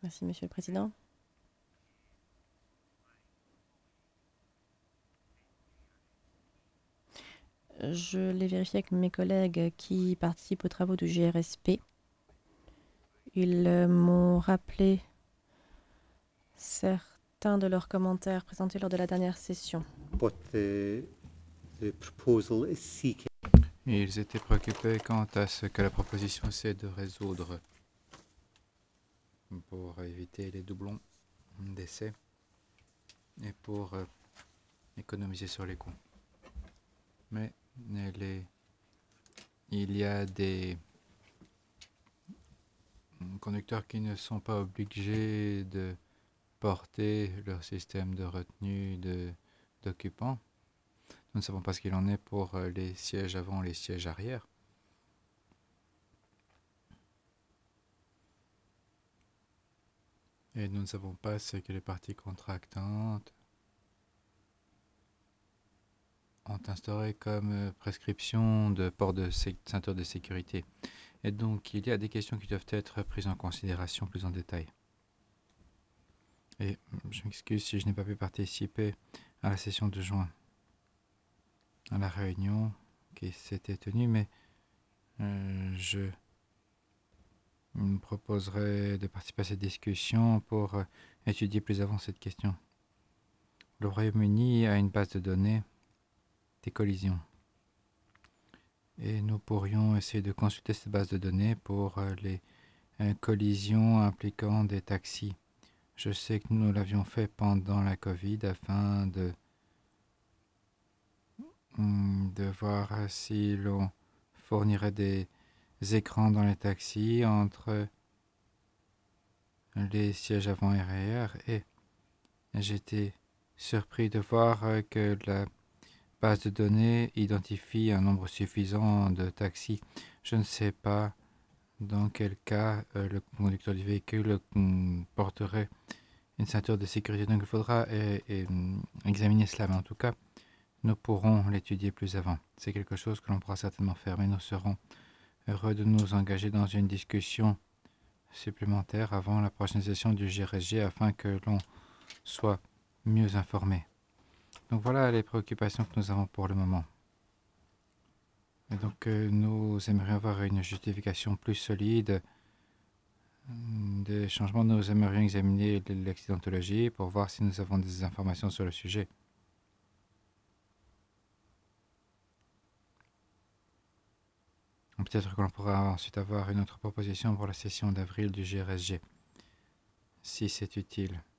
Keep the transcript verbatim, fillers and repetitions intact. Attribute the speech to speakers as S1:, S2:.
S1: Merci, Monsieur le Président. Je l'ai vérifié avec mes collègues qui participent aux travaux du G R S P. Ils euh, m'ont rappelé certains de leurs commentaires présentés lors de la dernière session.
S2: What the, the proposal is seeking.
S3: Et ils étaient préoccupés quant à ce que la proposition essaie de résoudre pour éviter les doublons d'essais et pour euh, économiser sur les coûts. Mais les, il y a des conducteurs qui ne sont pas obligés de porter leur système de retenue de, d'occupants. Nous ne savons pas ce qu'il en est pour les sièges avant et les sièges arrière. Et nous ne savons pas ce que les parties contractantes ont instauré comme prescription de port de ceinture de sécurité. Et donc, il y a des questions qui doivent être prises en considération plus en détail. Et je m'excuse si je n'ai pas pu participer à la session de juin, à la réunion qui s'était tenue, mais euh, je me proposerai de participer à cette discussion pour euh, étudier plus avant cette question. Le Royaume-Uni a une base de données des collisions. Et nous pourrions essayer de consulter cette base de données pour euh, les euh, collisions impliquant des taxis. Je sais que nous l'avions fait pendant la Covid afin de, de voir si l'on fournirait des écrans dans les taxis entre les sièges avant et arrière. Et j'étais surpris de voir que la base de données identifie un nombre suffisant de taxis. Je ne sais pas dans quel cas euh, le conducteur du véhicule euh, porterait une ceinture de sécurité. Donc il faudra et, et, examiner cela, mais en tout cas, nous pourrons l'étudier plus avant. C'est quelque chose que l'on pourra certainement faire, mais nous serons heureux de nous engager dans une discussion supplémentaire avant la prochaine session du G R S G afin que l'on soit mieux informé. Donc voilà les préoccupations que nous avons pour le moment. Et donc euh, nous aimerions avoir une justification plus solide des changements. Nous aimerions examiner l'accidentologie pour voir si nous avons des informations sur le sujet. Peut-être que l'on pourra ensuite avoir une autre proposition pour la session d'avril du G R S G, si c'est utile.